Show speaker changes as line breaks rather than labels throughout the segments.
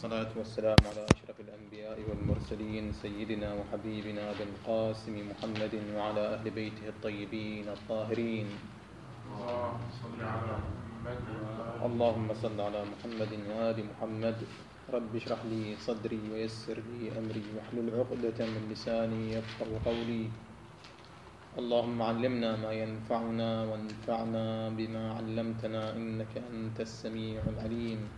والصلاة والسلام على أشرف الأنبياء والمرسلين سيدنا وحبيبنا أبي القاسم محمد وعلى أهل بيته الطيبين الطاهرين. اللهم صل على محمد وآل محمد. رب اشرح لي صدري ويسر لي أمري واحلل عقدة من لساني يفقهوا قولي. اللهم علمنا ما ينفعنا وانفعنا بما علمتنا إنك أنت السميع العليم.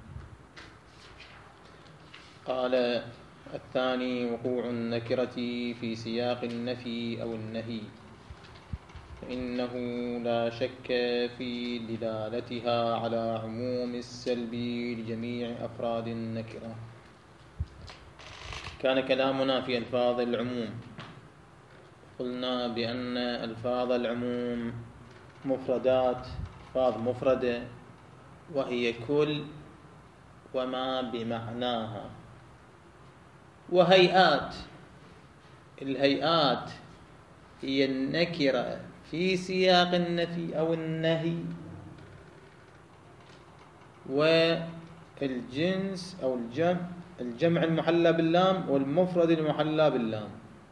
قال الثاني: وقوع النكرة في سياق النفي أو النهي، فإنه لا شك في دلالتها على عموم السلب لجميع أفراد النكرة. كان كلامنا في ألفاظ العموم، قلنا بأن ألفاظ العموم مفردات، ألفاظ مفردة وهي كل وما بمعناها، وهيئات. الهيئات هي النكرة في سياق النفي أو النهي، والجنس أو الجمع المحلى باللام والمفرد المحلى باللام.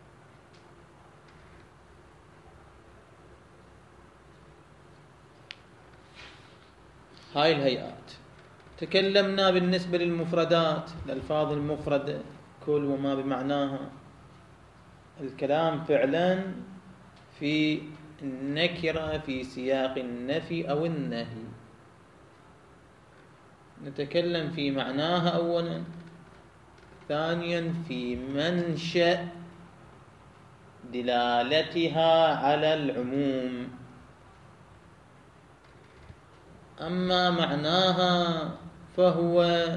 هاي الهيئات. تكلمنا بالنسبة للمفردات، الألفاظ المفردة كل وما بمعناها. الكلام فعلا في النكرة في سياق النفي أو النهي. نتكلم في معناها أولا، ثانيا في منشأ دلالتها على العموم. أما معناها فهو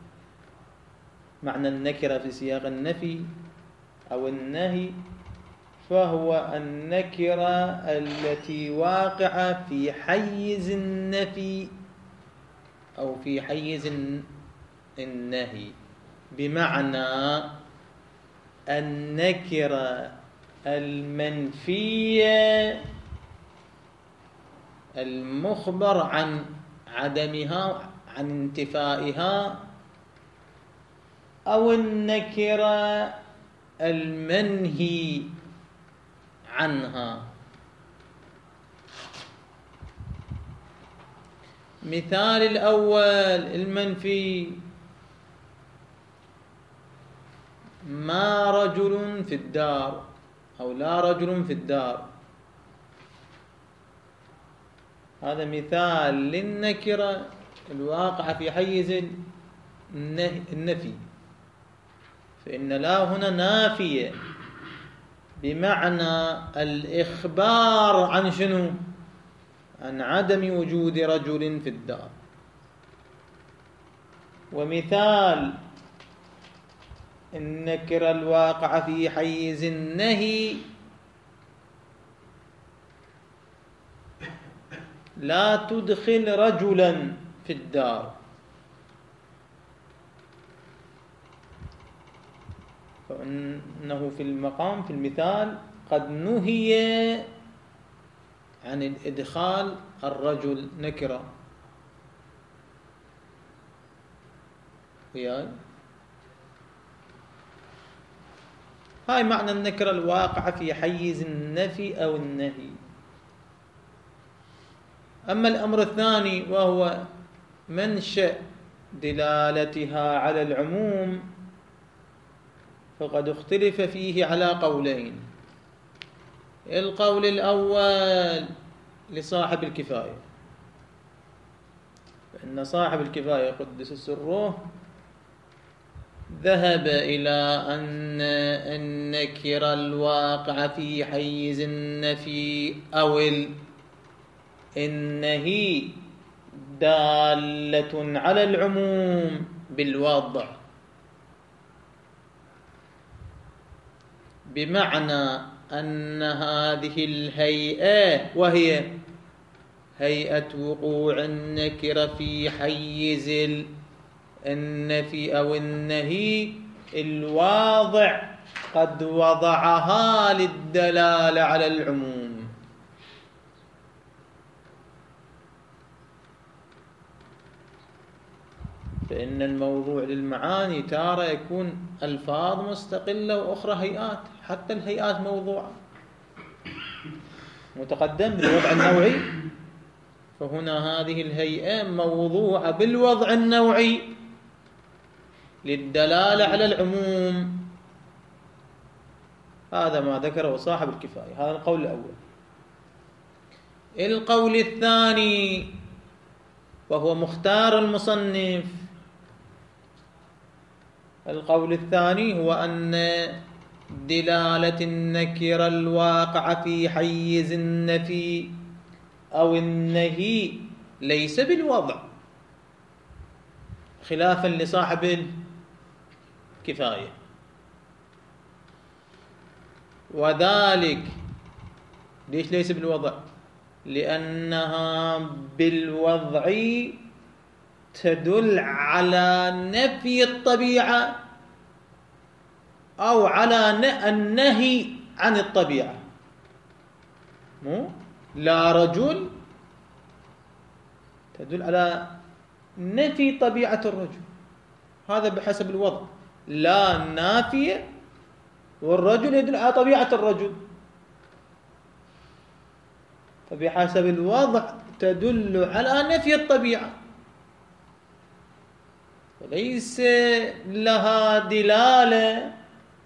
معنى النكرة في سياق النفي أو النهي، فهو النكرة التي واقعة في حيز النفي أو في حيز النهي، بمعنى النكرة المنفية المخبر عن عدمها، عن انتفائها، أو النكرة المنهي عنها. مثال الأول المنفي: ما رجل في الدار، أو لا رجل في الدار. هذا مثال للنكرة الواقعة في حيز النفي، فإن لا هنا نافية، بمعنى الإخبار عن شنو؟ عن عدم وجود رجل في الدار. ومثال النكرة الواقعة في حيز النهي: لا تدخل رجلا في الدار. فإنه في المقام، في المثال، قد نهي عن الإدخال الرجل نكرة. هاي معنى النكرة الواقعة في حيز النفي أو النهي. أما الأمر الثاني وهو منشأ دلالتها على العموم، فقد اختلف فيه على قولين. القول الأول لصاحب الكفاية، فإن صاحب الكفاية قدس سره ذهب إلى أن النكرة الواقعة في حيز النفي أو النهي دالة على العموم بالوضع، بمعنى أن هذه الهيئة، وهي هيئة وقوع النكرة في حيز النفي أو النهي، الواضع قد وضعها للدلالة على العموم. فإن الموضوع للمعاني تارة يكون ألفاظ مستقلة وأخرى هيئات، حتى الهيئات موضوعة. متقدم بالوضع النوعي، فهنا هذه الهيئة موضوعة بالوضع النوعي للدلالة على العموم. هذا ما ذكره صاحب الكفاية. هذا القول الأول. القول الثاني وهو مختار المصنف، القول الثاني هو أن دلالة النكرة الواقعة في حيز النفي أو النهي ليس بالوضع، خلافا لصاحب الكفاية. وذلك ليش ليس بالوضع؟ لأنها بالوضع تدل على نفي الطبيعة أو على النهي عن الطبيعة. لا رجل تدل على نفي طبيعة الرجل، هذا بحسب الوضع. لا نافية، والرجل يدل على طبيعة الرجل، فبحسب الوضع تدل على نفي الطبيعة، وليس لها دلالة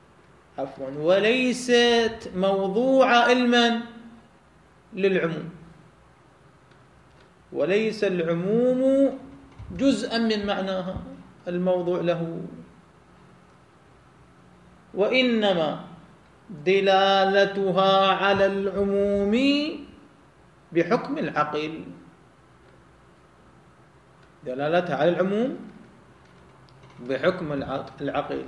وليست موضوع علما للعموم، وليس العموم جزءا من معناها الموضوع له، وإنما دلالتها على العموم بحكم العقل. دلالتها على العموم بحكم العقل،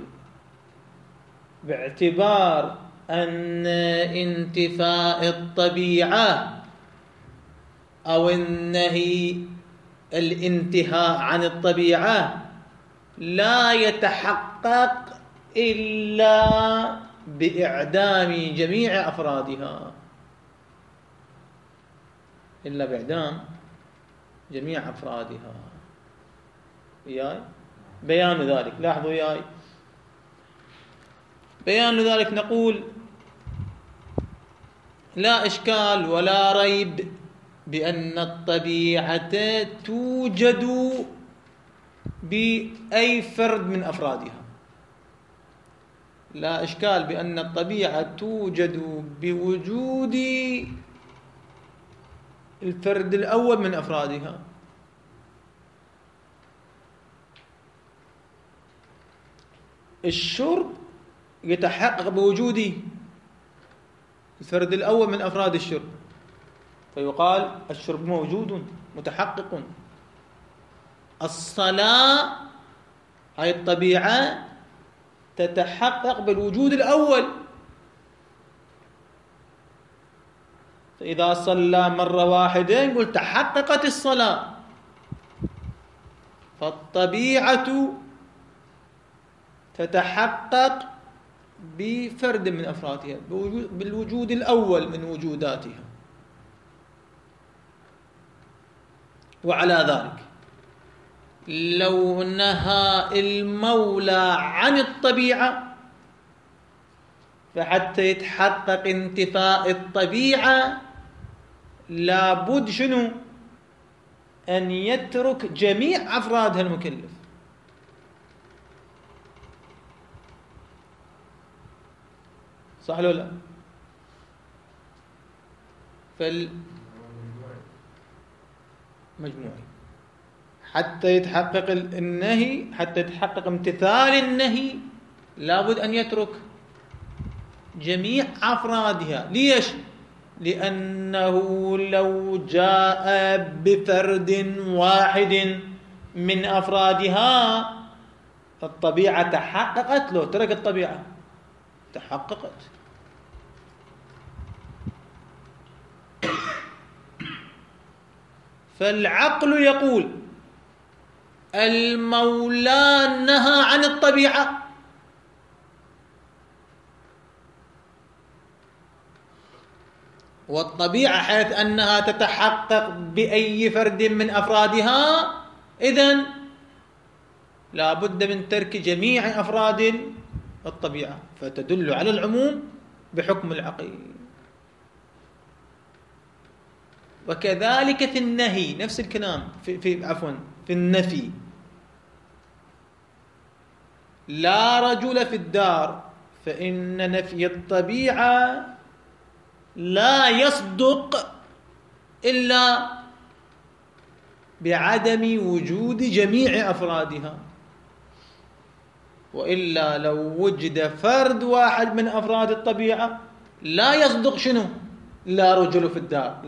باعتبار أن انتفاء الطبيعة أو النهي الانتهاء عن الطبيعة لا يتحقق إلا بإعدام جميع أفرادها، إلا بإعدام جميع أفرادها. وياي بيان ذلك، لاحظوا وياي بيان ذلك، نقول لا إشكال ولا ريب بأن الطبيعة توجد بأي فرد من أفرادها. لا إشكال بأن الطبيعة توجد بوجود الفرد الأول من أفرادها. الشرب يتحقق بوجود الفرد الأول من أفراد الشرب، فيقال الشرب موجود متحقق. الصلاة هاي الطبيعة تتحقق بالوجود الأول، فإذا صلى مرة واحدة نقول تحققت الصلاة. فالطبيعة تتحقق بفرد من أفرادها، بالوجود الأول من وجوداتها. وعلى ذلك لو نهى المولى عن الطبيعة، فحتى يتحقق انتفاء الطبيعة لابد شنو؟ أن يترك جميع أفرادها المكلف. صح ولا لا؟ مجموعي حتى يتحقق النهي، حتى يتحقق امتثال النهي لابد أن يترك جميع أفرادها. ليش؟ لأنه لو جاء بفرد واحد من أفرادها الطبيعة تحققت، لو ترك الطبيعة تحققت. فالعقل يقول المولى نهى عن الطبيعة، والطبيعة حيث أنها تتحقق بأي فرد من أفرادها، إذن لا بد من ترك جميع أفراد الطبيعة، فتدل على العموم بحكم العقل. وكذلك في النهي نفس الكلام، في النفي. لا رجل في الدار، فإن نفي الطبيعة لا يصدق إلا بعدم وجود جميع أفرادها، وإلا لو وجد فرد واحد من أفراد الطبيعة لا يصدق شنو؟ لا رجل في الدار.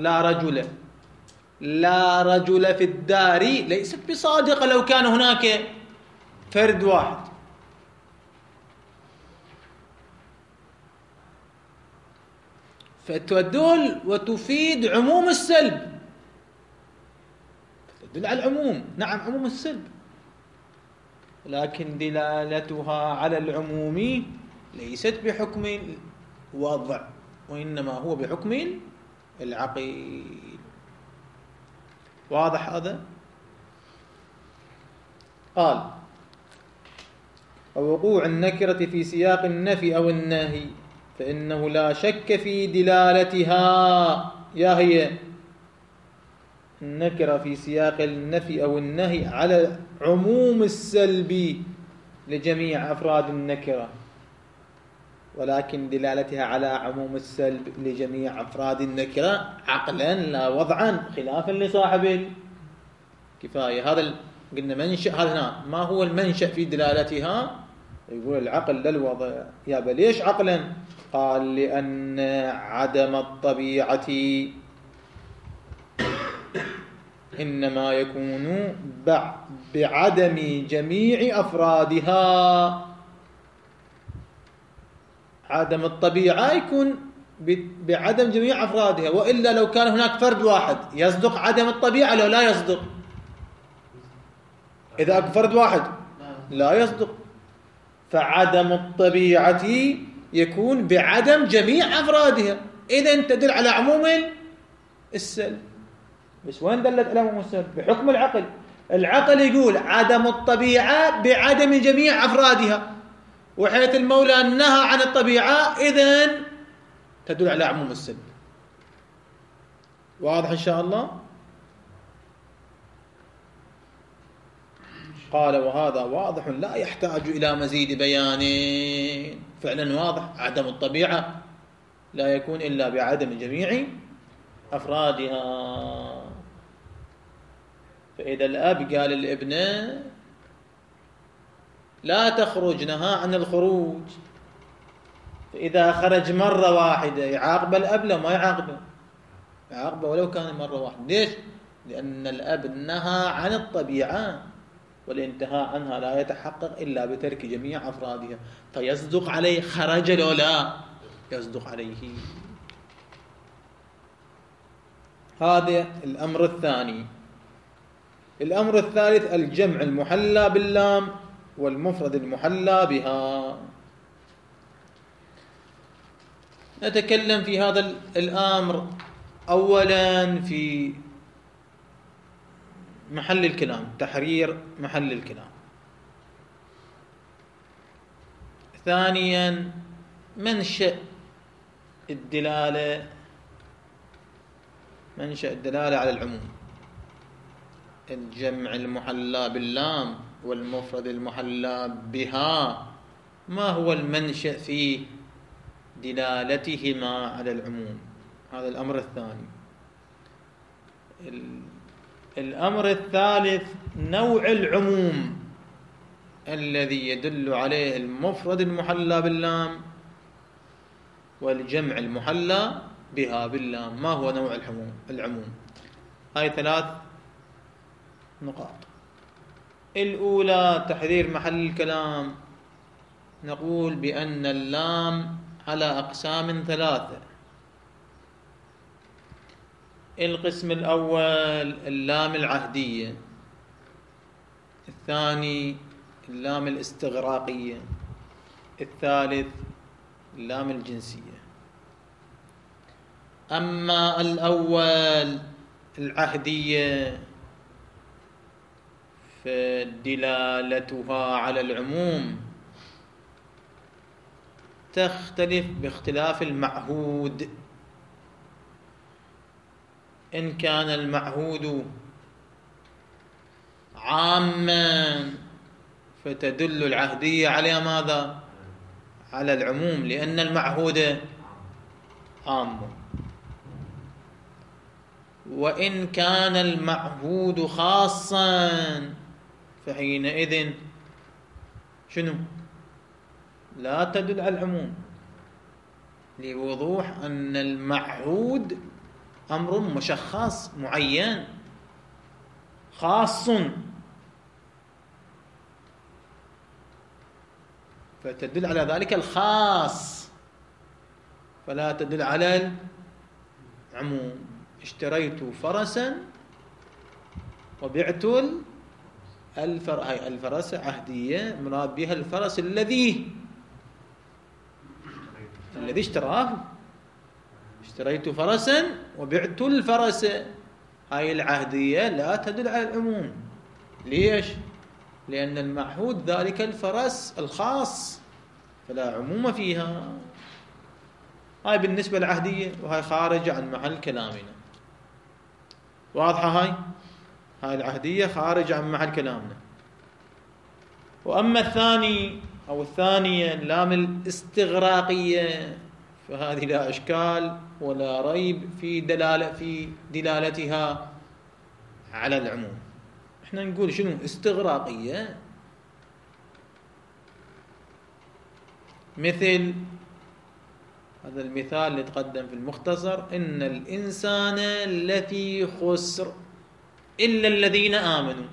لا رجل في الدار ليست بصادقة لو كان هناك فرد واحد. فتدل وتفيد عموم السلب، تدل على العموم، نعم عموم السلب، لكن دلالتها على العموم ليست بحكم الوضع، وإنما هو بحكم العقل. واضح هذا؟ قال: ووقوع النكرة في سياق النفي أو النهي فإنه لا شك في دلالتها. يا هي النكرة في سياق النفي أو النهي على عموم السلب لجميع أفراد النكرة، ولكن دلالتها على عموم السلب لجميع أفراد النكرة عقلا لا وضعا، خلافا لصاحب الكفاية. هذا قلنا منشأ. هذا هنا ما هو المنشأ في دلالتها؟ يقول العقل للوضع. يا بل ليش عقلا؟ قال: لأن عدم الطبيعة إنما يكون بعدم جميع أفرادها. عدم الطبيعة يكون بعدم جميع أفرادها، وإلا لو كان هناك فرد واحد يصدق عدم الطبيعة لو لا يصدق. إذا فرد واحد لا يصدق، فعدم الطبيعة يكون بعدم جميع أفرادها، إذن تدل على عموم السلب. بس وين دلت على عموم السلب؟ بحكم العقل. العقل يقول عدم الطبيعة بعدم جميع أفرادها، وحيث المولى نهى عن الطبيعة إذن تدل على عموم السلب. واضح إن شاء الله؟ قال: وهذا واضح لا يحتاج إلى مزيد بيان. فعلا واضح، عدم الطبيعة لا يكون إلا بعدم جميع أفرادها. فإذا الأب قال للابنة لا تخرج، نهى عن الخروج، فإذا خرج مرة واحدة يعاقب الأب لو ما يعاقبه؟ يعاقبه ولو كان مرة واحدة. ليش؟ لأن الأب نهى عن الطبيعة، والانتهاء عنها لا يتحقق إلا بترك جميع أفرادها، فيصدق عليه خرج لو لا يصدق عليه. هذا الأمر الثاني. الأمر الثالث: الجمع المحلى باللام والمفرد المحلى بها. نتكلم في هذا الأمر أولا في محل الكلام، تحرير محل الكلام. ثانيا منشأ الدلالة على العموم. الجمع المحلى باللام والمفرد المحلى بها، ما هو المنشأ في دلالتهما على العموم؟ هذا الأمر الثاني. الأمر الثالث: نوع العموم الذي يدل عليه المفرد المحلى باللام والجمع المحلى بها باللام. ما هو نوع العموم؟ هاي 3 نقاط. الأولى تحرير محل الكلام. نقول بأن اللام على أقسام 3. القسم الأول اللام العهدية، الثاني اللام الاستغراقية، الثالث اللام الجنسية. أما الأول العهدية فدلالتها على العموم تختلف باختلاف المعهود. إن كان المعهود عاما فتدل العهدية على ماذا؟ على العموم، لأن المعهود عام. وإن كان المعهود خاصا فحينئذ شنو؟ لا تدل على العموم، لوضوح أن المعهود أمر مشخص معين خاص، فتدل على ذلك الخاص فلا تدل على العموم. اشتريت فرسا وبعت هاي الفرس عهدية، مراد بها الفرس الذي اشتراه. اشتريت فرسا وبعت الفرس، هاي العهدية لا تدل على العموم. ليش؟ لأن المعهود ذلك الفرس الخاص فلا عموم فيها. هاي بالنسبة للعهدية، وهاي خارجة عن محل كلامنا. واضحة هاي العهدية خارجة عن محل كلامنا. وأما الثاني أو الثانية اللام الاستغراقية فهذه لا إشكال ولا ريب في دلالتها على العموم. احنا نقول شنو استغراقية؟ مثل هذا المثال اللي تقدم في المختصر: إن الإنسان لفي خسر إلا الذين آمنوا.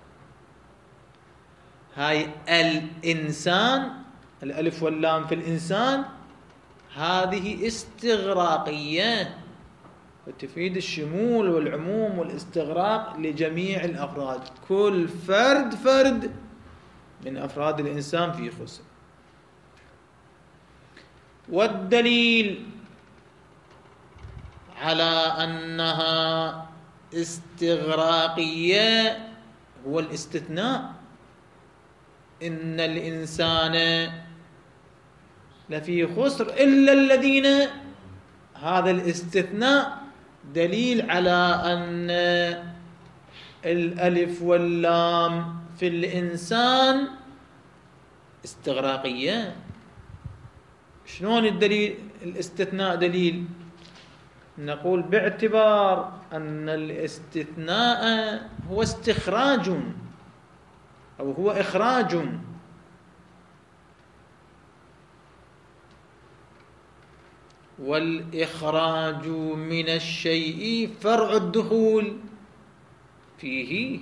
هاي الإنسان، الألف واللام في الإنسان، هذه استغراقية وتفيد الشمول والعموم والاستغراق لجميع الأفراد، كل فرد من أفراد الإنسان في خسر. والدليل على أنها استغراقية هو الاستثناء: إن الإنسان لفي خسر إلا الذين. هذا الاستثناء دليل على أن الألف واللام في الإنسان استغراقية. شلون الدليل الاستثناء دليل؟ نقول باعتبار أن الاستثناء هو استخراج أو هو إخراج، والإخراج من الشيء فرع الدخول فيه.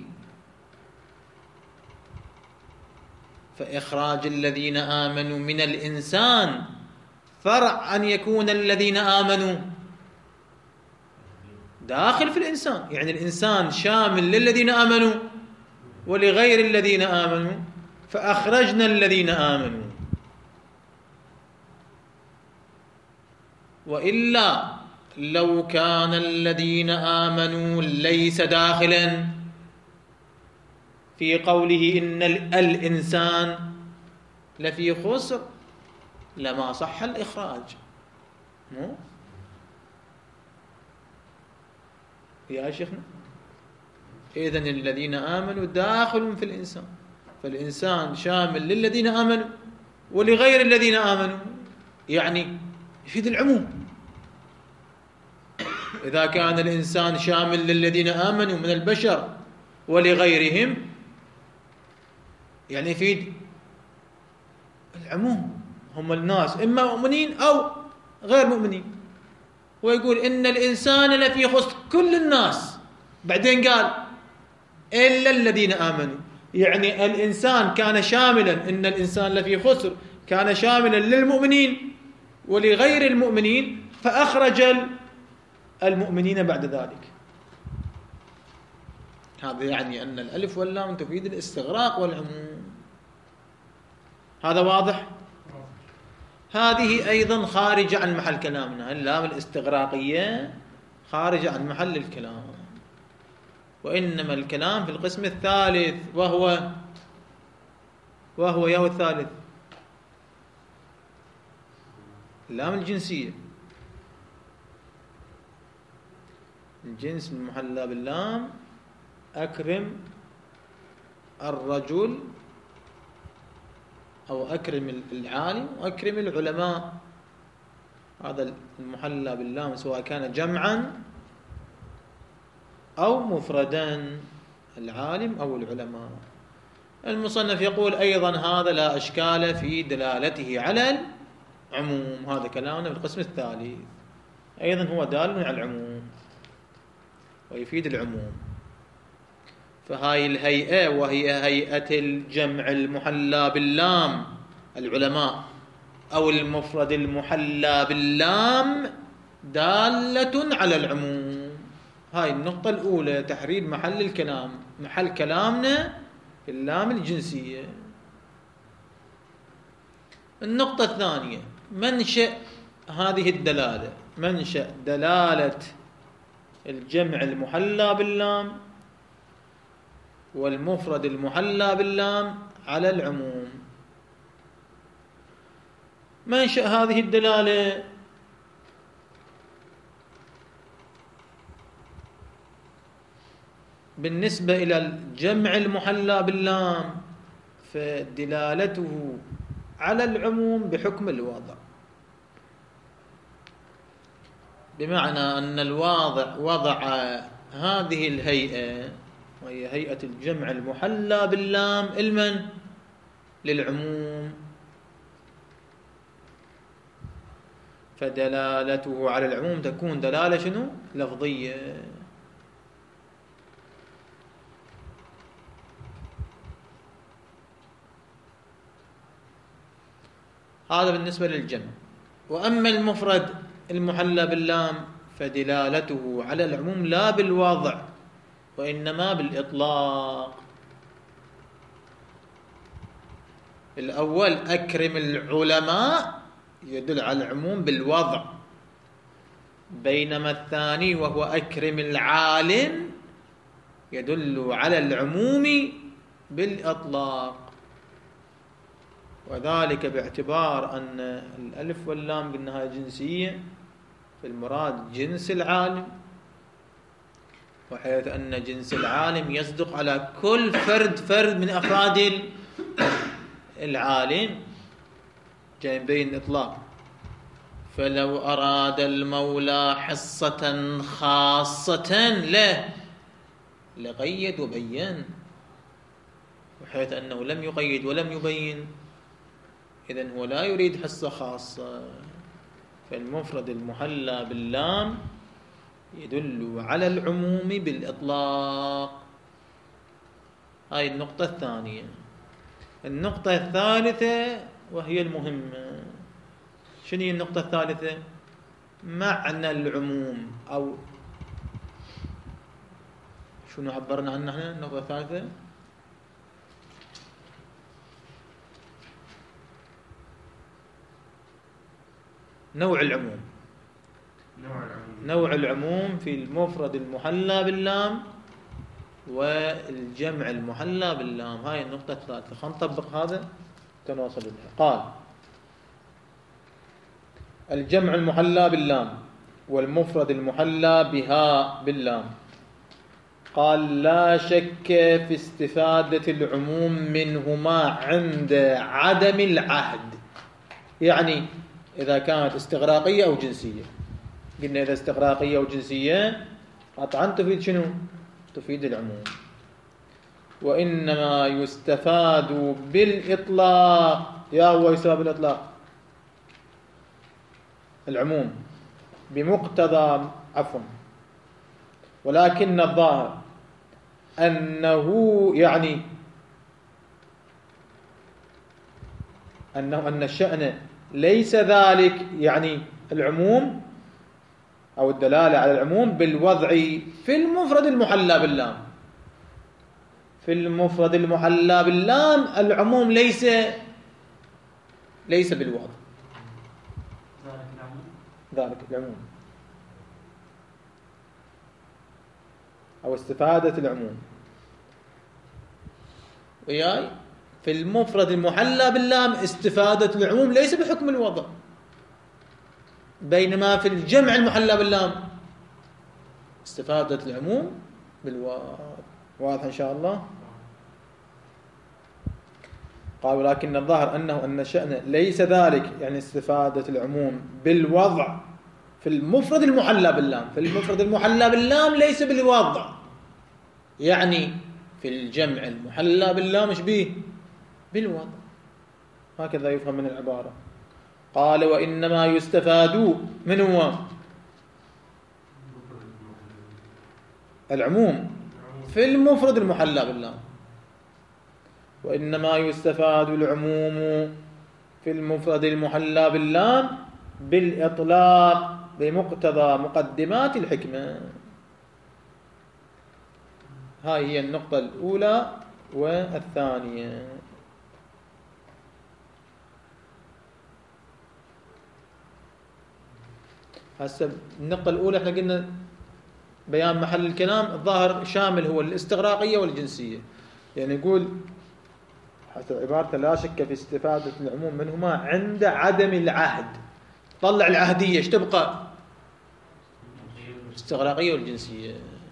فإخراج الذين آمنوا من الإنسان فرع أن يكون الذين آمنوا داخل في الإنسان، يعني الإنسان شامل للذين آمنوا ولغير الذين آمنوا، فأخرجنا الذين آمنوا. وإلا لو كان الذين آمنوا ليس داخلا في قوله إن الإنسان لفي خسر لما صح الإخراج. يا شيخنا، إذن الذين آمنوا داخل في الإنسان، فالإنسان شامل للذين آمنوا ولغير الذين آمنوا، يعني يفيد العموم. إذا كان الإنسان شامل للذين آمنوا من البشر ولغيرهم يعني يفيد العموم، هم الناس إما مؤمنين أو غير مؤمنين. ويقول إن الإنسان لفي خسر، كل الناس، بعدين قال إلا الذين آمنوا، يعني الإنسان كان شاملا، إن الإنسان لفي خسر كان شاملا للمؤمنين ولغير المؤمنين، فأخرج المؤمنين بعد ذلك. هذا يعني أن الألف واللام تفيد الاستغراق والعموم. هذا واضح؟ هذه أيضا خارجة عن محل كلامنا، اللام الاستغراقية خارجة عن محل الكلام. وإنما الكلام في القسم الثالث وهو يهو الثالث اللام الجنسية، الجنس المحلى باللام: أكرم الرجل أو أكرم العالم وأكرم العلماء. هذا المحلى باللام سواء كان جمعا أو مفردا، العالم أو العلماء. المصنف يقول أيضا هذا لا إشكال في دلالته على العموم. هذا كلامنا في القسم الثالث، أيضا هو دال على العموم ويفيد العموم. فهاي الهيئة وهي هيئة الجمع المحلى باللام العلماء أو المفرد المحلى باللام دالة على العموم. هاي النقطة الأولى، تحرير محل الكلام، محل كلامنا في اللام الجنسية. النقطة الثانية: منشأ هذه الدلالة، منشأ دلالة الجمع المحلى باللام والمفرد المحلى باللام على العموم. منشأ هذه الدلالة بالنسبة إلى الجمع المحلى باللام فدلالته على العموم بحكم الواضع، بمعنى أن الواضع وضع هذه الهيئة وهي هيئة الجمع المحلى باللام المن للعموم، فدلالته على العموم تكون دلالة شنو؟ لفظية. هذا بالنسبة للجمع. وأما المفرد المحلى باللام فدلالته على العموم لا بالوضع وإنما بالإطلاق. الأول أكرم العلماء يدل على العموم بالوضع، بينما الثاني وهو أكرم العالم يدل على العموم بالإطلاق، وذلك باعتبار أن الألف واللام قلنا هاي جنسية، فالمراد جنس العالم، وحيث أن جنس العالم يصدق على كل فرد من أفراد العالم، جاي بين إطلاق. فلو أراد المولى حصة خاصة له لقيد وبين، وحيث أنه لم يقيد ولم يبين إذن هو لا يريد حصة خاصة. فالمفرد المحلى باللام يدل على العموم بالإطلاق. هاي النقطة الثانية. النقطة الثالثة وهي المهمة، شنو هي النقطة الثالثة؟ معنى العموم، أو شنو عبرنا عنها هنا النقطة الثالثة؟ نوع العموم. نوع العموم في المفرد المحلى باللام والجمع المحلى باللام. هاي النقطة الثالثة. خلينا نطبق هذا تنواصل بها. قال: الجمع المحلى باللام والمفرد المحلى بها باللام. قال: لا شك في استفادة العموم منهما عند عدم العهد. يعني إذا كانت استغراقية أو جنسية. قلنا إذا استغراقية أو جنسية قطعا تفيد شنو؟ تفيد العموم. وإنما يستفاد بالإطلاق. يا هو يستفاد بالإطلاق العموم بمقتضى ولكن الظاهر أنه يعني أن الشأن ليس ذلك، يعني العموم أو الدلالة على العموم بالوضع في المفرد المحلى باللام. في المفرد المحلى باللام العموم ليس بالوضع، ذلك العموم. أو استفادة العموم وياي. في المفرد المحلى باللام استفادة العموم ليس بحكم الوضع، بينما في الجمع المحلى باللام استفادة العموم بالواو. واضح إن شاء الله. قال ولكن الظاهر أن الشأن ليس ذلك، يعني استفادة العموم بالوضع في المفرد المحلى باللام. في المفرد المحلى باللام ليس بالوضع، يعني في الجمع المحلى باللام ايش به؟ بالوضع. هكذا يفهم من العبارة. قال وإنما يستفاد من هو العموم في المفرد المحلى باللام، وإنما يستفاد العموم في المفرد المحلى باللام بالإطلاق بمقتضى مقدمات الحكمة. هاي هي النقطة الأولى والثانية. هسه النقطة الأولى احنا قلنا بيان محل الكلام الظاهر شامل هو الاستغراقية والجنسية، يعني يقول حسب عبارته لا شك في استفادة العموم منهما عند عدم العهد. طلع العهدية ايش تبقى؟ الاستغراقية والجنسية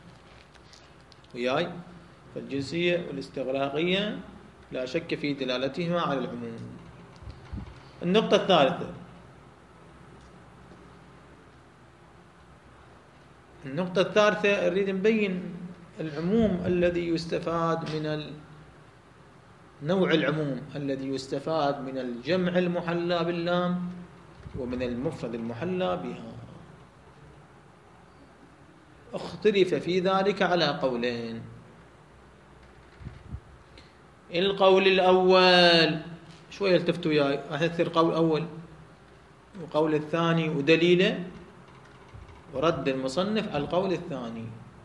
وياي. فالجنسية والاستغراقية لا شك في دلالتهما على العموم. النقطة الثالثة، النقطة الثالثة نريد نبين العموم الذي يستفاد من نوع العموم الذي يستفاد من الجمع المحلى باللام ومن المفرد المحلى بها. اختلف في ذلك على قولين. القول الأول شوية التفتوا وياي، راح يصير قول أول وقول الثاني ودليله ورد المصنف على القول الثاني،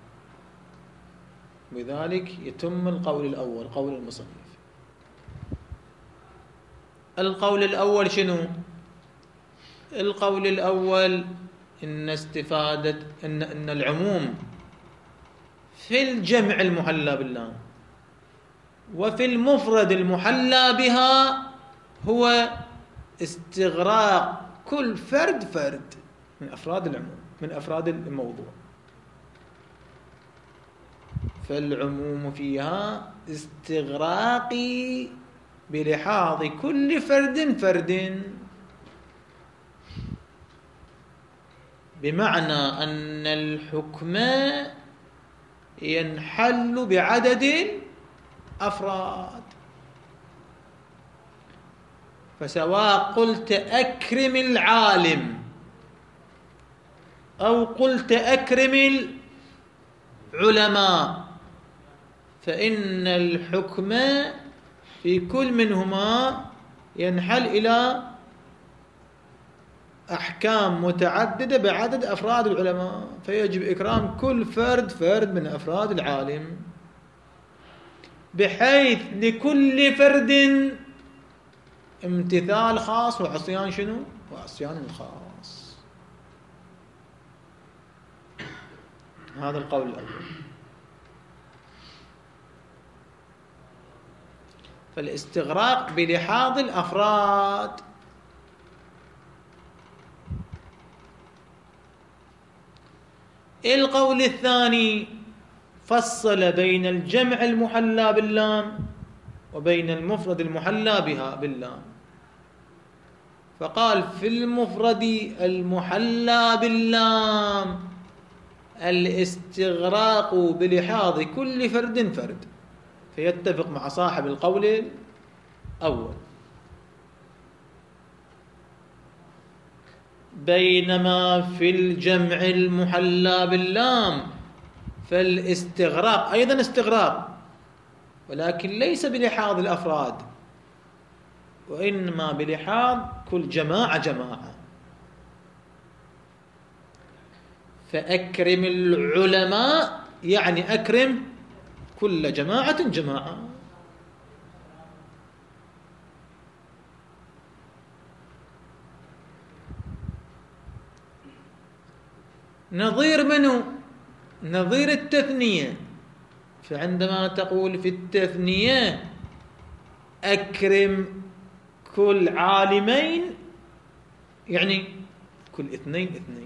بذلك يتم القول الأول قول المصنف. القول الأول شنو؟ القول الأول إن استفادة إن العموم في الجمع المحلى باللام وفي المفرد المحلى بها هو استغراق كل فرد فرد من أفراد العموم، من أفراد الموضوع. فالعموم فيها استغراقي بلحاظ كل فرد فرد، بمعنى أن الحكم ينحل بعدد أفراد. فسواء قلت أكرم العالم أو قلت أكرم العلماء فإن الحكم في كل منهما ينحل إلى أحكام متعددة بعدد أفراد العلماء، فيجب إكرام كل فرد فرد من أفراد العالم، بحيث لكل فرد امتثال خاص وعصيان شنو؟ وعصيان خاص. هذا القول الأول. فالاستغراق بلحاظ الأفراد. القول الثاني فصل بين الجمع المحلى باللام وبين المفرد المحلى بها باللام، فقال في المفرد المحلى باللام الاستغراق بلحاظ كل فرد فرد، فيتفق مع صاحب القول الأول. بينما في الجمع المحلى باللام فالاستغراق أيضا استغراق، ولكن ليس بلحاظ الأفراد وإنما بلحاظ كل جماعة جماعة. فأكرم العلماء يعني أكرم كل جماعة جماعة. نظير منه نظير التثنية. فعندما تقول في التثنية أكرم كل عالمين، يعني كل اثنين اثنين.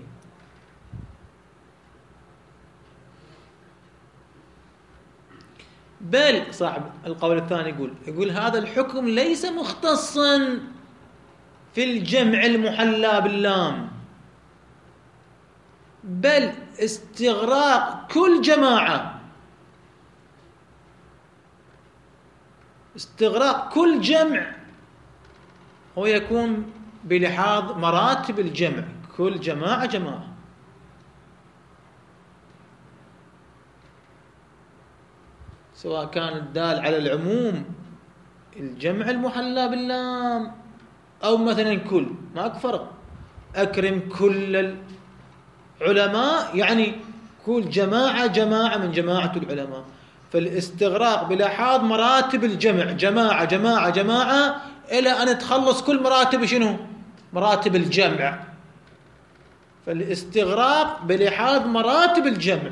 بل صاحب القول الثاني يقول هذا الحكم ليس مختصا في الجمع المحلى باللام، بل استغراق كل جماعة، استغراق كل جمع هو يكون بلحاظ مراتب الجمع، كل جماعة جماعة. سواء كان الدال على العموم الجمع المحلى باللام أو مثلا كل، ماك فرق. أكرم كل العلماء يعني كل جماعة جماعة من جماعة العلماء. فالاستغراق بلحاظ مراتب الجمع، جماعة جماعة جماعة، إلى أن تخلص كل مراتب شنو؟ مراتب الجمع. فالاستغراق بلحاظ مراتب الجمع.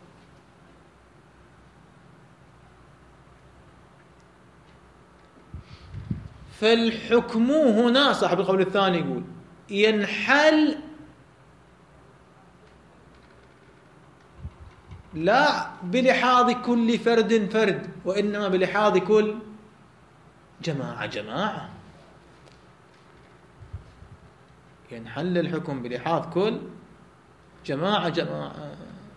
فالحكم هنا صاحب القول الثاني يقول ينحل لا بلحاظ كل فرد فرد، وإنما بلحاظ كل جماعة جماعة. ينحل الحكم بلحاظ كل جماعة جماعة.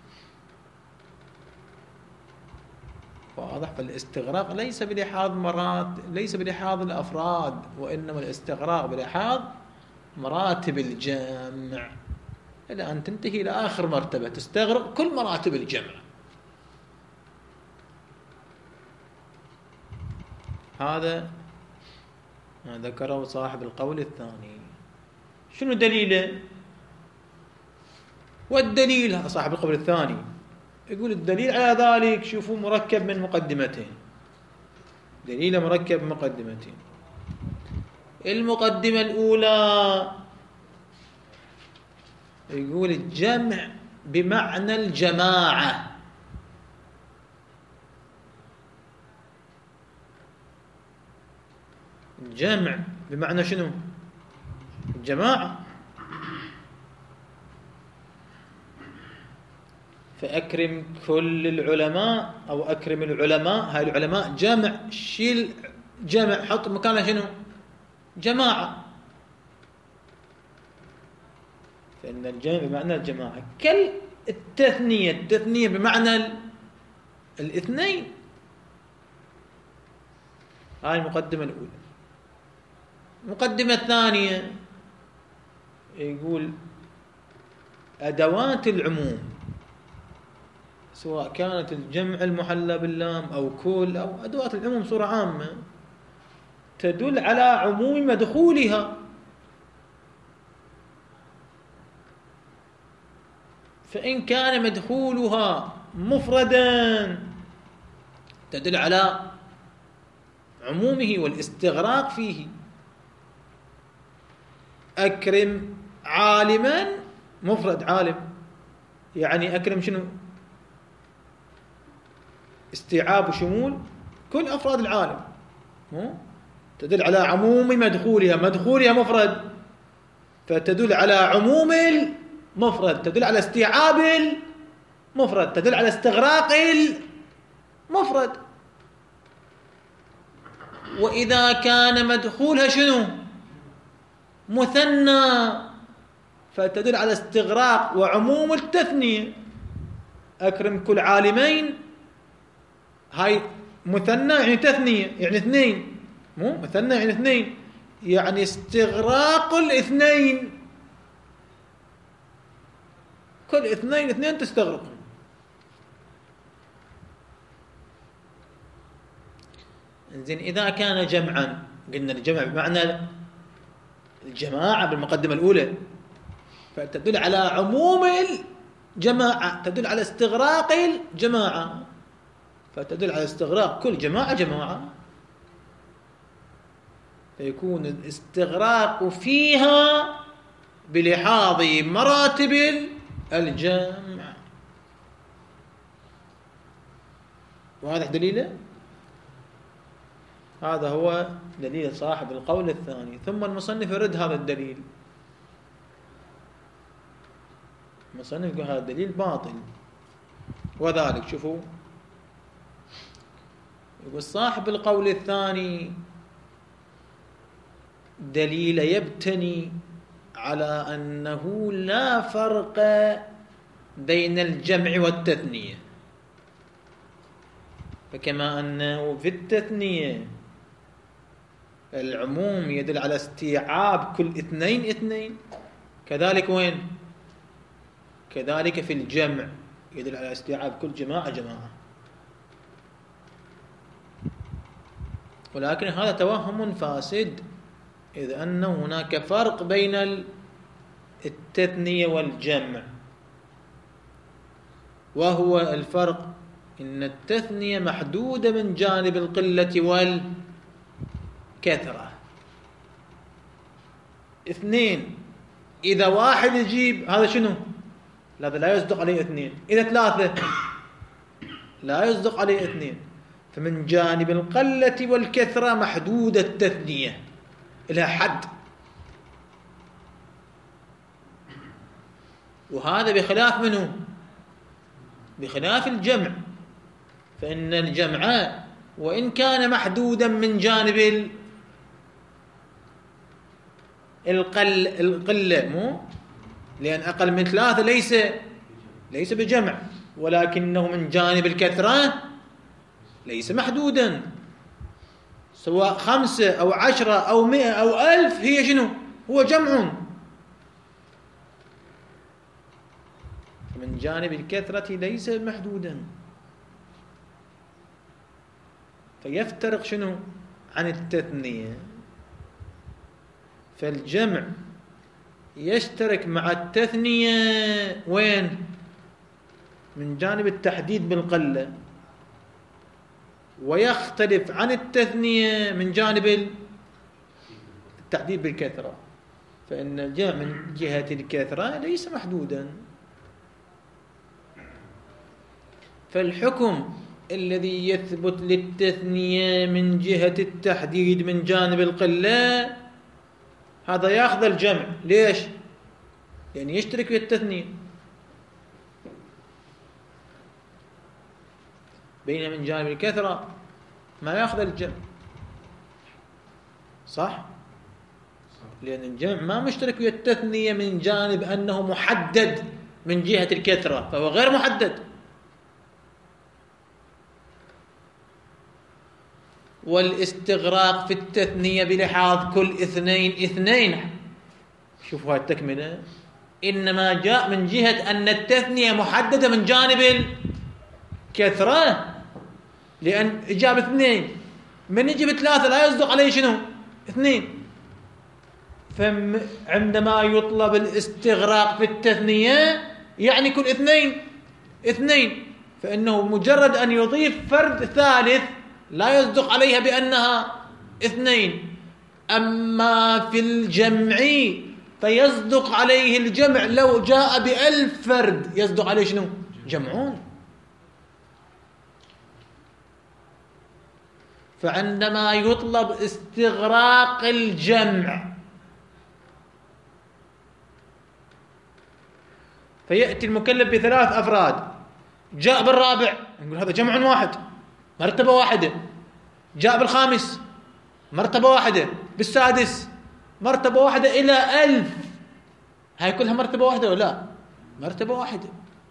واضح؟ فالاستغراق ليس بلحاظ ليس بلحاظ الأفراد، وإنما الاستغراق بلحاظ مراتب الجمع، إلى أن تنتهي إلى آخر مرتبة تستغرق كل مراتب الجمع. هذا ما ذكره صاحب القول الثاني. شنو دليله؟ والدليل صاحب القول الثاني يقول الدليل على ذلك شوفوا مركب من مقدمتين، دليله مركب من مقدمتين. المقدمة الأولى يقول الجمع بمعنى الجماعة. الجمع بمعنى شنو؟ الجماعة. فأكرم كل العلماء أو أكرم العلماء، هاي العلماء جمع، شيل جمع حط مكانها شنو؟ جماعة. فإن الجمع بمعنى الجماعة كالتثنية، التثنية بمعنى الاثنين. هاي المقدمة الأولى. المقدمة الثانية يقول أدوات العموم سواء كانت الجمع المحلى باللام أو كل أو أدوات العموم صورة عامة تدل على عموم مدخولها. فإن كان مدخولها مفردا تدل على عمومه والاستغراق فيه. أكرم عالما مفرد عالم، يعني أكرم شنو؟ استيعاب وشمول كل أفراد العالم، تدل على عموم مدخولها، مدخولها مفرد فتدل على عموم المفرد، تدل على استيعاب المفرد، تدل على استغراق المفرد. وإذا كان مدخولها شنو؟ مثنى فتدل على استغراق وعموم التثنية. أكرم كل عالمين، هاي مثنى يعني تثنية يعني اثنين، مو مثنى يعني اثنين، يعني استغراق الاثنين، كل اثنين تستغرقهم. زين إذا كان جمعا، قلنا الجمع بمعنى الجماعة بالمقدمة الأولى، فتدل على عموم الجماعة، تدل على استغراق الجماعة، فتدل على استغراق كل جماعة جماعة، فيكون الاستغراق فيها بلحاظ مراتب الجمع. واضح دليله؟ هذا هو دليل صاحب القول الثاني. ثم المصنف يرد هذا الدليل، المصنف يقول هذا الدليل باطل. وذلك شوفوا، يقول صاحب القول الثاني دليل يبتني على أنه لا فرق بين الجمع والتثنية، فكما أنه في التثنية العموم يدل على استيعاب كل اثنين، كذلك وين؟ كذلك في الجمع يدل على استيعاب كل جماعة. ولكن هذا توهم فاسد، إذ أن هناك فرق بين التثنية والجمع، وهو الفرق إن التثنية محدودة من جانب القلة والكثرة. اثنين، إذا واحد يجيب هذا شنو؟ هذا لا يصدق عليه اثنين. إذا ثلاثة لا يصدق عليه اثنين. فمن جانب القلة والكثرة محدودة التثنية، لها حد. وهذا بخلاف منه؟ بخلاف الجمع، فإن الجمع وإن كان محدودا من جانب القلة، مو لأن أقل من ثلاثة ليس بجمع، ولكنه من جانب الكثرة ليس محدودا، سواء 5 أو 10 أو 100 أو 1000 هي شنو؟ هو جمع. من جانب الكثرة ليس محدودا، فيفترق شنو؟ عن التثنية. فالجمع يشترك مع التثنية وين؟ من جانب التحديد بالقلة، ويختلف عن التثنية من جانب التحديد بالكثرة. فإن الجمع من جهة الكثرة ليس محدودا. فالحكم الذي يثبت للتثنية من جهة التحديد من جانب القلة هذا يأخذ الجمع. ليش؟ لأن يشترك في التثنية. بينما من جانب الكثرة ما يأخذ الجمع، صح؟ لأن الجمع ما مشترك في التثنية من جانب أنه محدد من جهة الكثرة، فهو غير محدد. والاستغراق في التثنية بلحاظ كل اثنين، شوفوا هاي التكملة، إنما جاء من جهة أن التثنية محددة من جانب الكثرة، لأن إجابة 2 من يجيب 3 لا يصدق عليه شنو؟ 2. فعندما يطلب الاستغراق في التثنية يعني كل اثنين، فإنه مجرد أن يضيف فرد ثالث لا يصدق عليها بأنها 2. أما في الجمع فيصدق عليه الجمع لو جاء ب1000 فرد، يصدق عليه شنو؟ جمعون. فعندما يطلب استغراق الجمع فيأتي المكلف ب3 أفراد، جاء بالرابع نقول هذا جمع واحد، مرتبة واحدة. جاء بال5 مرتبة واحدة، بالسادس مرتبة واحدة، إلى 1000. هاي كلها مرتبة واحدة ولا لا؟ مرتبة واحدة.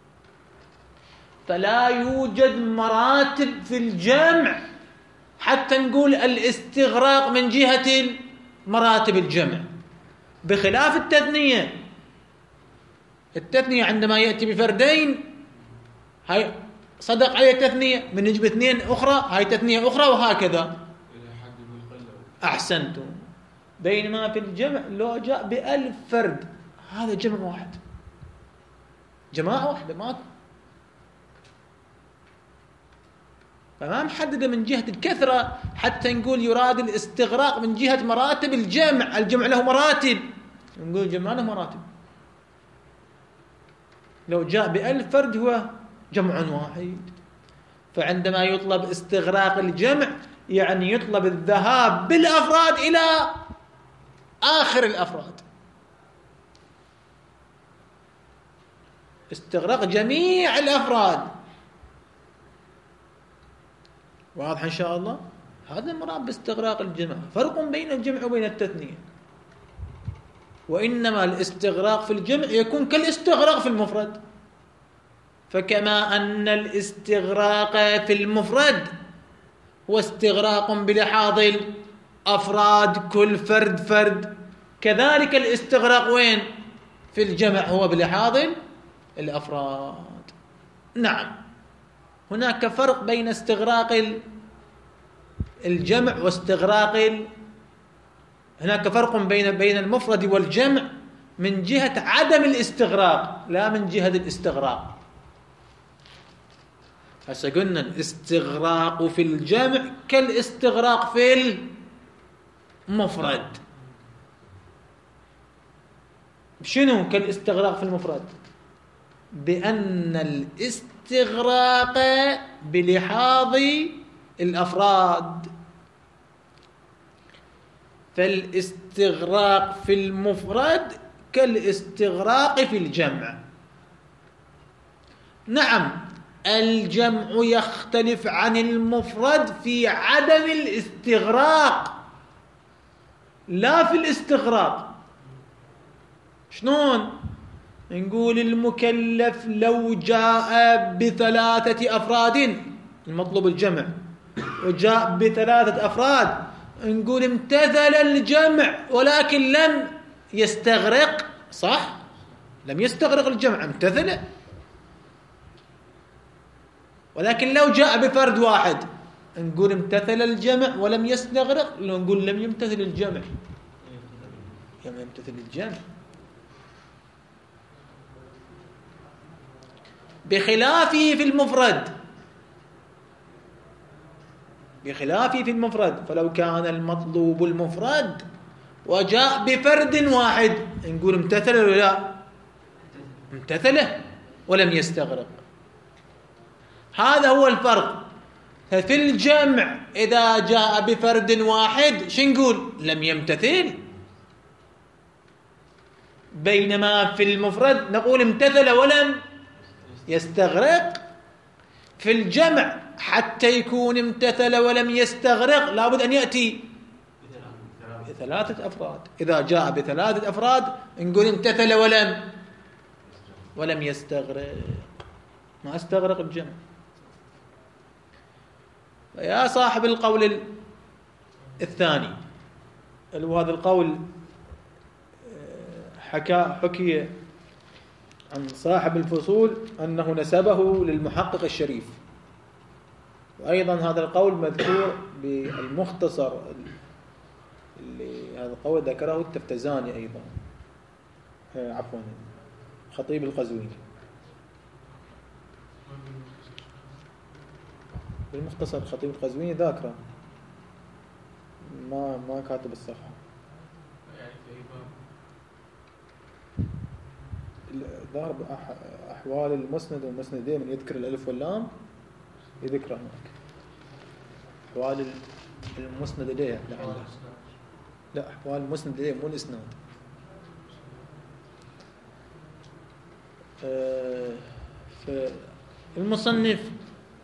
فلا يوجد مراتب في الجمع حتى نقول الاستغراق من جهة مراتب الجمع، بخلاف التثنية. التثنية عندما يأتي بفردين هاي صدق عليه التثنية، من نجيب 2 أخرى هاي تثنية أخرى، وهكذا. أحسنتم. بينما في الجمع لو جاء ب1000 فرد هذا جمع واحد، جماعة واحدة، ما فما محددة من جهة الكثرة حتى نقول يراد الاستغراق من جهة مراتب الجمع. الجمع له مراتب، نقول الجمع له مراتب. لو جاء ب1000 فرد هو جمع واحد. فعندما يطلب استغراق الجمع يعني يطلب الذهاب بالأفراد إلى آخر الأفراد، استغراق جميع الأفراد. واضح إن شاء الله؟ هذا المراد باستغراق الجمع. فرق بين الجمع وبين التثنية. وإنما الاستغراق في الجمع يكون كالاستغراق في المفرد. فكما أن الاستغراق في المفرد هو استغراق بلحاظ الأفراد كل فرد فرد، كذلك الاستغراق وين؟ في الجمع هو بلحاظ الأفراد. نعم، هناك فرق بين استغراق الجمع واستغراق هناك فرق بين المفرد والجمع من جهة عدم الاستغراق لا من جهة الاستغراق. هسه قلنا الاستغراق في الجمع كالاستغراق في المفرد. شنو كالاستغراق في المفرد؟ بأن الاستغراق بلحاظ الأفراد، فالاستغراق في المفرد كالاستغراق في الجمع. نعم، الجمع يختلف عن المفرد في عدم الاستغراق لا في الاستغراق. شلون؟ نقول المكلف لو جاء بثلاثة أفراد، المطلوب الجمع، وجاء بثلاثة أفراد، نقول امتثل الجمع ولكن لم يستغرق. صح؟ لم يستغرق الجمع، امتثله. ولكن لو جاء بفرد واحد نقول امتثل الجمع ولم يستغرق، لو نقول لم يمتثل الجمع، لم يمتثل الجمع. بخلافه في المفرد، بخلافه في المفرد، فلو كان المطلوب المفرد وجاء بفرد واحد نقول امتثل ولا لا؟ امتثله ولم يستغرق. هذا هو الفرق. ففي الجمع إذا جاء بفرد واحد شو نقول؟ لم يمتثل. بينما في المفرد نقول امتثل ولم يستغرق. في الجمع حتى يكون امتثل ولم يستغرق لابد أن يأتي بثلاثة أفراد. إذا جاء بثلاثة أفراد نقول امتثل ولم يستغرق، ما استغرق الجمع. يا صاحب القول الثاني، وهذا القول حكي عن صاحب الفصول أنه نسبه للمحقق الشريف، وأيضا هذا القول مذكور بالمختصر اللي هذا القول ذكره التفتزاني أيضا، عفوا خطيب القزويني بالمختصر. خطيب القزويني ذاكره، ما كاتب الصفحة. ضرب أحوال المسند والمسندين من يذكر الألف واللام يذكر هناك أحوال المسند إليه. لا أحوال المسند إليه مو الإسناد. فالمصنف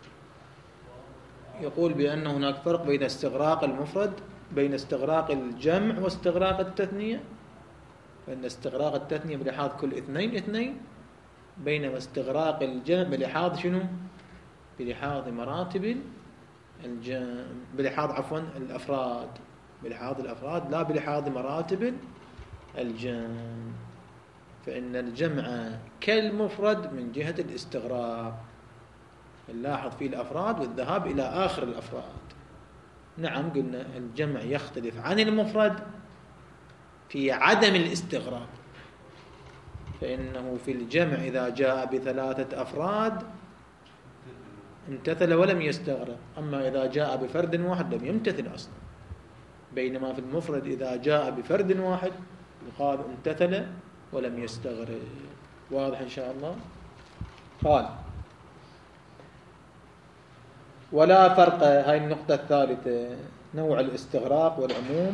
يقول بأن هناك فرق بين استغراق المفرد، بين استغراق الجمع واستغراق التثنية، فإن استغراق التثنية بلحاظ كل اثنين، بينما استغراق الجمع بلحاظ شنو؟ بلحاظ مراتب الجمع، بلحاظ عفوا الأفراد، بلحاظ الأفراد لا بلحاظ مراتب الجمع. فإن الجمع كالمفرد من جهة الاستغراق، نلاحظ فيه الأفراد والذهاب إلى آخر الأفراد. نعم قلنا الجمع يختلف عن المفرد في عدم الاستغراق، فإنه في الجمع إذا جاء بثلاثة أفراد امتثل ولم يستغرق، أما إذا جاء بفرد واحد لم يمتثل أصلا. بينما في المفرد إذا جاء بفرد واحد يقال امتثل ولم يستغرق. واضح إن شاء الله؟ قال ولا فرق. هاي النقطة الثالثة، نوع الاستغراق والعموم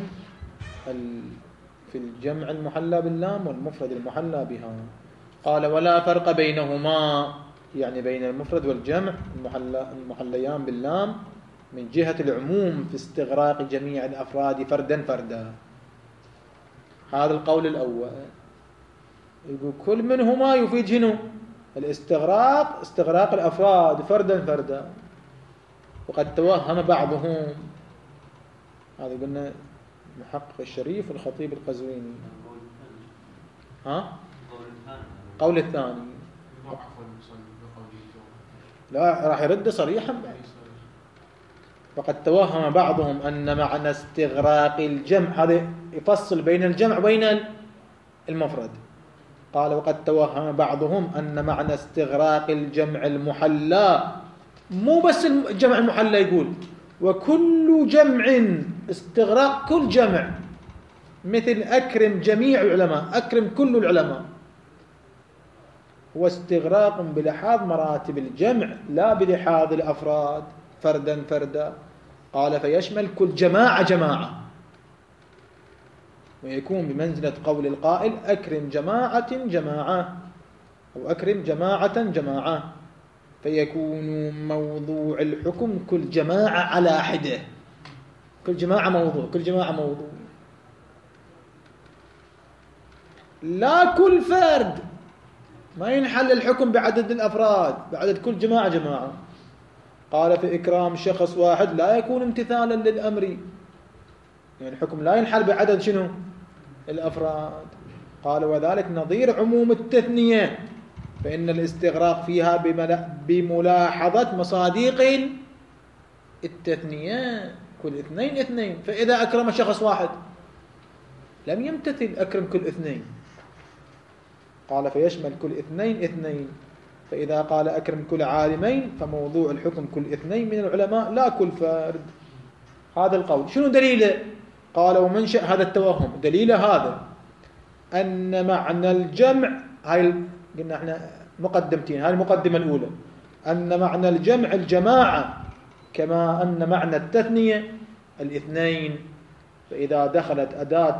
في الجمع المحلى باللام والمفرد المحلى بها. قال ولا فرق بينهما، يعني بين المفرد والجمع المحليان باللام من جهة العموم في استغراق جميع الأفراد فردا فردا. هذا القول الأول، يقول كل منهما يفيد شنو؟ الاستغراق، استغراق الأفراد فردا فردا. وقد توهم بعضهم، هذا قلنا محقق الشريف والخطيب القزويني. ها؟ قول الثاني لا راح يرد صريحا. وقد توهم بعضهم أن معنى استغراق الجمع، هذا يفصل بين الجمع وبين المفرد. قال وقد توهم بعضهم أن معنى استغراق الجمع المحلى، مو بس الجمع المحلى، يقول وكل جمع، استغراق كل جمع، مثل أكرم جميع العلماء، أكرم كل العلماء، هو استغراق بلحاظ مراتب الجمع لا بلحاظ الأفراد فردا فردا. قال فيشمل كل جماعة جماعة، ويكون بمنزلة قول القائل أكرم جماعة جماعة، أو أكرم جماعة جماعة، فيكون موضوع الحكم كل جماعة على حدة، كل جماعة موضوع، كل جماعة موضوع، لا كل فرد. ما ينحل الحكم بعدد الأفراد، بعدد كل جماعة جماعة. قال في إكرام شخص واحد لا يكون امتثالا للأمر، يعني الحكم لا ينحل بعدد شنو؟ الأفراد. قال وذلك نظير عموم التثنية، فإن الاستغراق فيها بملاحظة مصاديق التثنية، كل اثنين اثنين. فإذا أكرم شخص واحد لم يمتثل أكرم كل اثنين. قال فيشمل كل اثنين اثنين. فإذا قال أكرم كل عالمين فموضوع الحكم كل اثنين من العلماء لا كل فرد. هذا القول شنو دليله؟ قال ومنشأ هذا التوهم، دليله هذا أن معنى الجمع، هاي قلنا احنا مقدمتين، هاي المقدمة الأولى، أن معنى الجمع الجماعة، كما أن معنى التثنية الاثنين. فإذا دخلت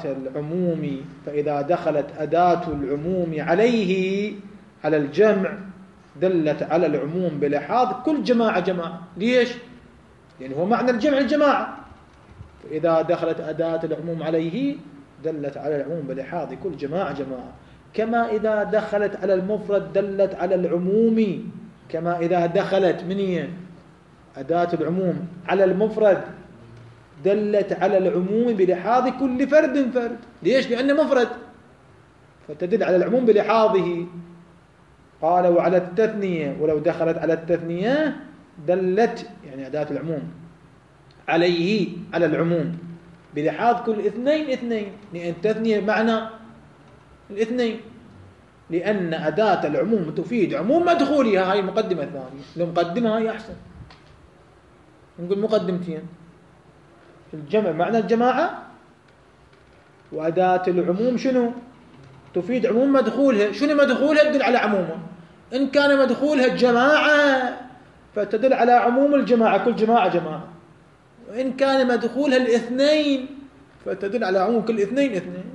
أداة العموم عليه، على الجمع، دلت على العموم بلحاظ كل جماعة جماعة. ليش؟ يعني هو معنى الجمع الجماعة، فإذا دخلت أداة العموم عليه دلت على العموم بلحاظ كل جماعة جماعة. كما إذا دخلت على المفرد دلت على العموم، كما إذا دخلت منية أداة العموم على المفرد دلت على العموم بلحاظ كل فرد فرد. ليش؟ لأنه مفرد فتدل على العموم بلحاظه. قال وعلى التثنية، ولو دخلت على التثنية دلت، يعني أداة العموم، عليه على العموم بلحاظ كل اثنين اثنين، لأن التثنية معنى الاثنين، لأن أداة العموم تفيد عموم مدخولها. هاي المقدمة الثانية، لو مقدمها هاي أحسن، نقول مقدمتين. الجمع معنى الجماعة، وأداة العموم شنو؟ تفيد عموم مدخولها. شنو مدخولها؟ تدل على عمومه. إن كان مدخولها الجماعة فتدل على عموم الجماعة، كل جماعة جماعة. وإن كان مدخولها الاثنين فتدل على عموم كل اثنين اثنين.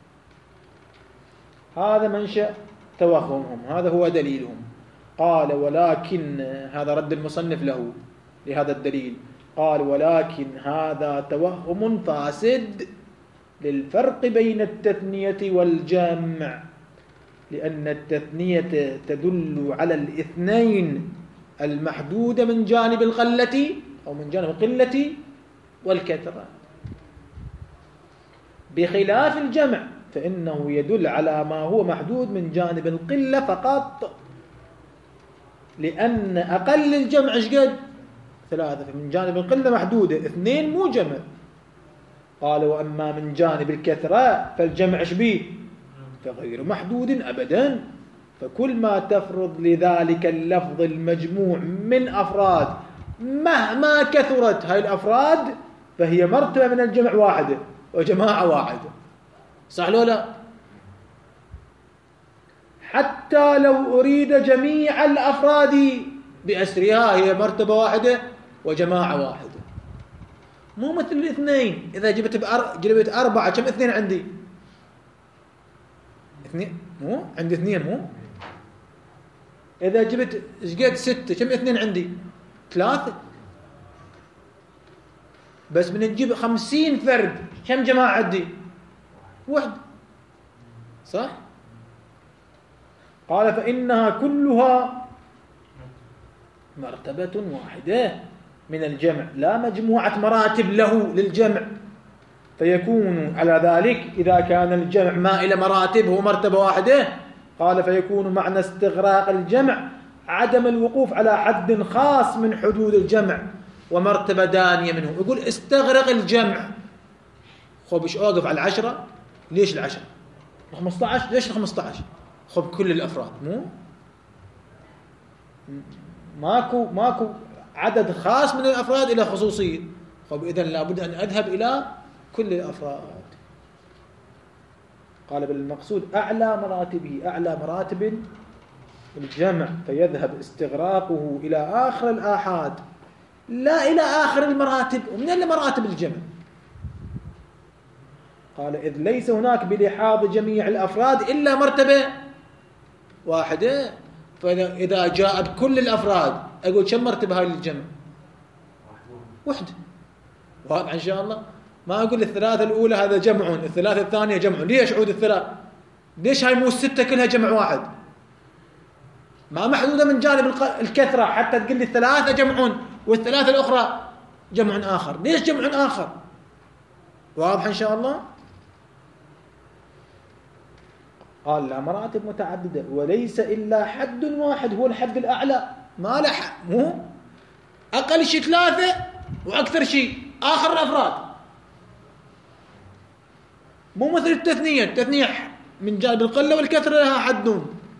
هذا منشأ توهمهم، هذا هو دليلهم. قال ولكن، هذا رد المصنف له لهذا الدليل. قال ولكن هذا توهم فاسد للفرق بين التثنية والجمع، لأن التثنية تدل على الاثنين المحدودة من جانب القلة أو من جانب القلة والكثرة، بخلاف الجمع فإنه يدل على ما هو محدود من جانب القلة فقط، لأن أقل الجمع قد 3، من جانب القلة محدودة، 2 مو جمع. قال وأما من جانب الكثرة فالجمع شبيه فغير محدود أبدا، فكل ما تفرض لذلك اللفظ المجموع من أفراد مهما كثرت هاي الأفراد فهي مرتبة من الجمع واحدة وجماعة واحدة، صح لو لا؟ حتى لو أريد جميع الأفراد بأسرها هي مرتبة واحدة
وجماعة واحدة. مو مثل الاثنين، إذا جبت 4 كم اثنين عندي؟ 2 مو عندي 2 مو. إذا جبت قد 6 كم اثنين عندي؟ 3. بس من نجيب 50 فرد كم جماعة عندي؟ 1. صح؟ قال فإنها كلها مرتبة واحدة من الجمع، لا مجموعة مراتب له للجمع، فيكون على ذلك إذا كان الجمع ما إلى مراتب هو مرتبة واحدة. قال فيكون معنى استغراق الجمع عدم الوقوف على حد خاص من حدود الجمع ومرتبة دانية منه. يقول استغرق الجمع، خب إيش أوقف على 10؟ ليش 10؟ 15 ليش 15؟ خب كل الأفراد ماكو عدد خاص من الأفراد إلى خصوصية. خب إذن لابد أن أذهب إلى كل الأفراد. قال بل المقصود أعلى مراتبه، أعلى مراتب الجمع، فيذهب استغراقه إلى آخر الآحاد لا إلى آخر المراتب. ومن أين مراتب الجمع؟ قال إذ ليس هناك بلحاظ جميع الأفراد إلا مرتبة واحدة. فإذا جاءت كل الأفراد أقول كم مرتبة هاي للجمع؟ 1. واضح إن شاء الله. ما أقول الثلاثة الأولى هذا جمع، الثلاثة الثانية جمع. ليش عود الثلاث؟ ليش هاي مو 6 كلها جمع واحد؟ ما محدودة من جانب الكثرة حتى تقول لي 3 جمع والثلاثة الأخرى جمع آخر. ليش جمع آخر؟ واضح إن شاء الله. قال لا مراتب متعددة وليس إلا حد واحد هو الحد الأعلى. ما له مو أقل شيء 3 وأكثر شيء آخر الأفراد. مو مثل التثنية من جانب القلة والكثرة لها حد.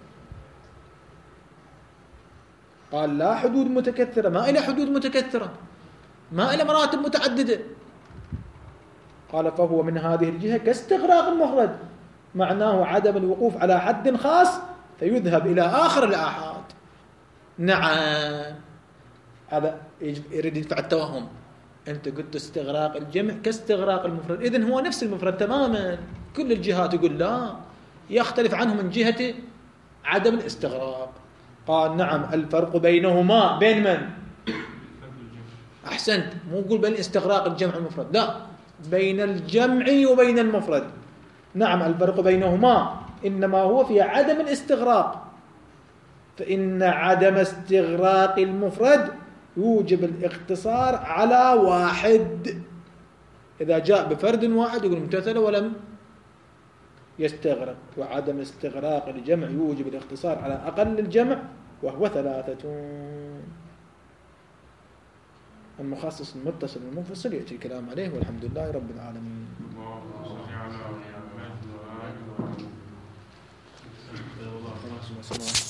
قال لا حدود متكثرة، ما إلى حدود متكثرة، ما إلى مراتب متعددة. قال فهو من هذه الجهة كاستغراق المفرد، معناه عدم الوقوف على حد خاص فيذهب إلى آخر الآحاد. نعم هذا يريد يدفع التوهم. أنت قلت استغراق الجمع كاستغراق المفرد، إذن هو نفس المفرد تماما. كل الجهات يقول لا، يختلف عنه من جهة عدم الاستغراق. قال نعم الفرق بينهما بين من؟ أحسنت، مو نقول بين استغراق الجمع والمفرد، لا، بين الجمع وبين المفرد. نعم الفرق بينهما إنما هو في عدم الاستغراق، فإن عدم استغراق المفرد يوجب الاقتصار على واحد. إذا جاء بفرد واحد يقول امتثل ولم يستغرق. وعدم استغراق الجمع يوجب الاقتصار على أقل الجمع وهو 3. المخصص المتصل والمنفصل يأتي الكلام عليه، والحمد لله رب العالمين.